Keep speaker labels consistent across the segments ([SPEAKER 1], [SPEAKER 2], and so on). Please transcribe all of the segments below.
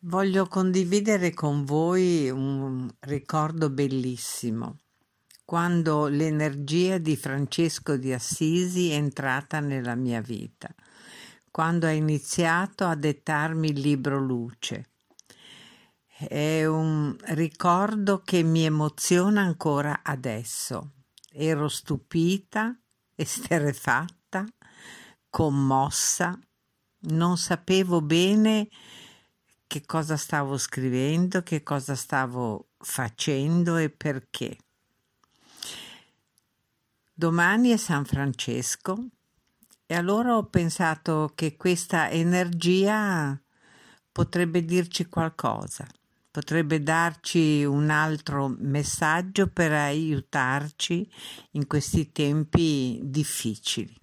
[SPEAKER 1] Voglio condividere con voi un ricordo bellissimo, quando l'energia di Francesco di Assisi è entrata nella mia vita, quando ha iniziato a dettarmi il libro Luce. È un ricordo che mi emoziona ancora adesso. Ero stupita, esterrefatta, commossa, non sapevo bene che cosa stavo scrivendo, che cosa stavo facendo e perché. Domani è San Francesco e allora ho pensato che questa energia potrebbe dirci qualcosa, potrebbe darci un altro messaggio per aiutarci in questi tempi difficili.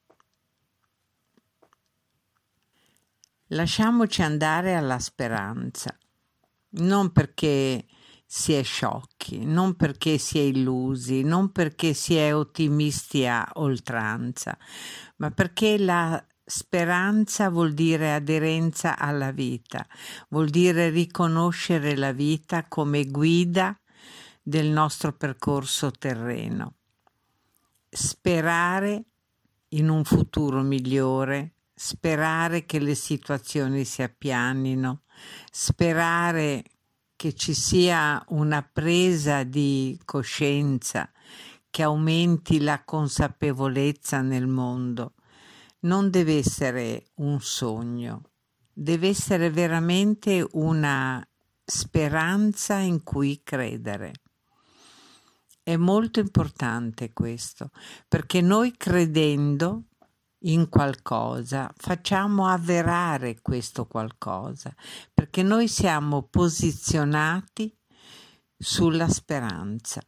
[SPEAKER 1] Lasciamoci andare alla speranza, non perché si è sciocchi, non perché si è illusi, non perché si è ottimisti a oltranza, ma perché la speranza vuol dire aderenza alla vita, vuol dire riconoscere la vita come guida del nostro percorso terreno. Sperare in un futuro migliore, sperare che le situazioni si appianino, sperare che ci sia una presa di coscienza che aumenti la consapevolezza nel mondo. Non deve essere un sogno, deve essere veramente una speranza in cui credere. È molto importante questo, perché noi credendo in qualcosa facciamo avverare questo qualcosa, perché noi siamo posizionati sulla speranza.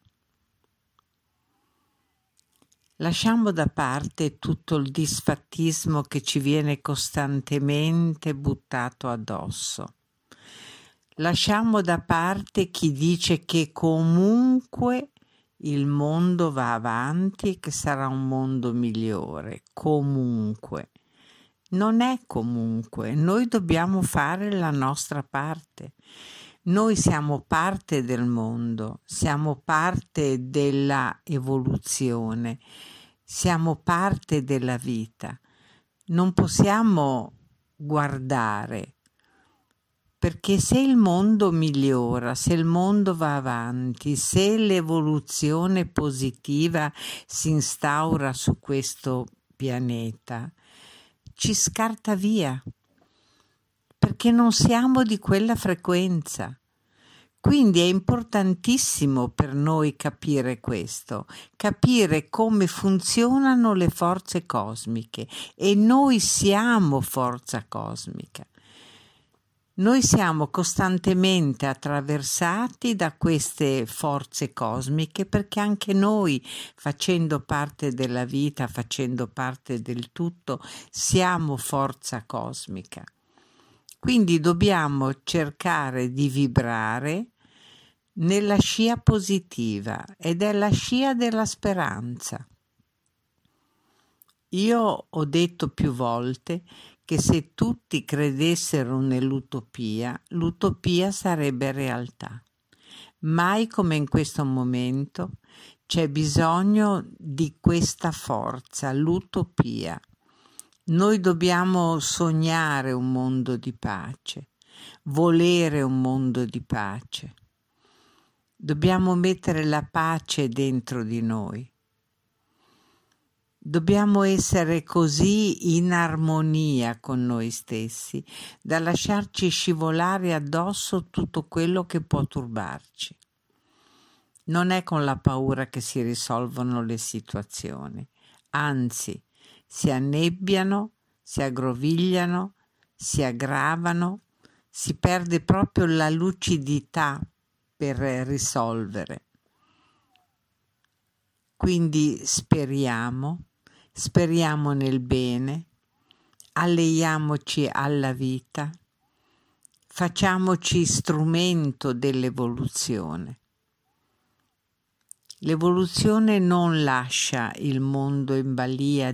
[SPEAKER 1] Lasciamo da parte tutto il disfattismo che ci viene costantemente buttato addosso. Lasciamo da parte chi dice che comunque il mondo va avanti e che sarà un mondo migliore. Comunque. Non è comunque. Noi dobbiamo fare la nostra parte. Noi siamo parte del mondo, siamo parte della evoluzione, siamo parte della vita. Non possiamo guardare, perché se il mondo migliora, se il mondo va avanti, se l'evoluzione positiva si instaura su questo pianeta, ci scarta via, perché non siamo di quella frequenza. Quindi è importantissimo per noi capire questo, capire come funzionano le forze cosmiche, e noi siamo forza cosmica. Noi siamo costantemente attraversati da queste forze cosmiche, perché anche noi, facendo parte della vita, facendo parte del tutto, siamo forza cosmica. Quindi dobbiamo cercare di vibrare nella scia positiva, ed è la scia della speranza. Io ho detto più volte che se tutti credessero nell'utopia, l'utopia sarebbe realtà. Mai come in questo momento c'è bisogno di questa forza, l'utopia. Noi dobbiamo sognare un mondo di pace, volere un mondo di pace. Dobbiamo mettere la pace dentro di noi. Dobbiamo essere così in armonia con noi stessi da lasciarci scivolare addosso tutto quello che può turbarci. Non è con la paura che si risolvono le situazioni, anzi, si annebbiano, si aggrovigliano, si aggravano, si perde proprio la lucidità per risolvere. Quindi speriamo nel bene, alleiamoci alla vita, facciamoci strumento dell'evoluzione. L'evoluzione non lascia il mondo in balia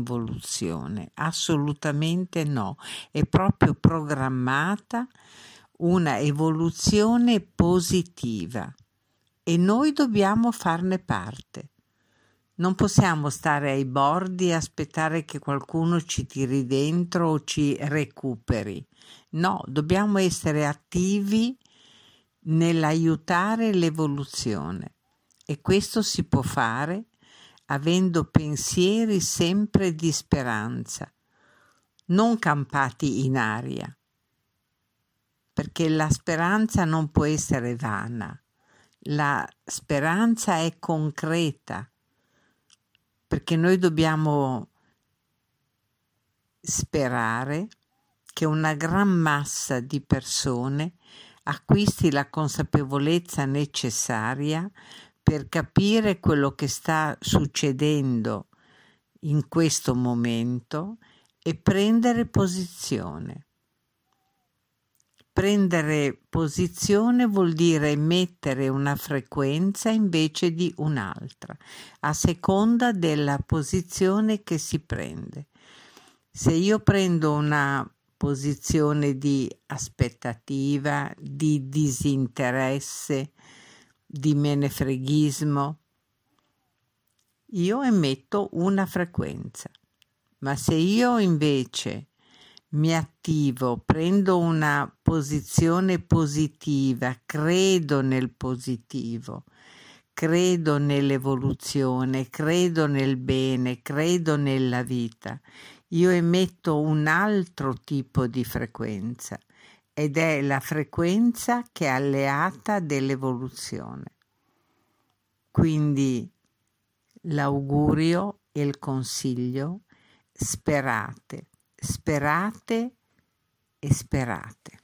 [SPEAKER 1] dell'involuzione, assolutamente no, è proprio programmata una evoluzione positiva e noi dobbiamo farne parte. Non possiamo stare ai bordi e aspettare che qualcuno ci tiri dentro o ci recuperi. No, dobbiamo essere attivi nell'aiutare l'evoluzione e questo si può fare avendo pensieri sempre di speranza, non campati in aria, perché la speranza non può essere vana, la speranza è concreta, perché noi dobbiamo sperare che una gran massa di persone acquisti la consapevolezza necessaria per capire quello che sta succedendo in questo momento e prendere posizione. Prendere posizione vuol dire mettere una frequenza invece di un'altra, a seconda della posizione che si prende. Se io prendo una posizione di aspettativa, di disinteresse, di menefreghismo, io emetto una frequenza. Ma se io invece mi attivo, prendo una posizione positiva, credo nel positivo, credo nell'evoluzione, credo nel bene, credo nella vita, io emetto un altro tipo di frequenza ed è la frequenza che è alleata dell'evoluzione. Quindi l'augurio e il consiglio: sperate, sperate e sperate.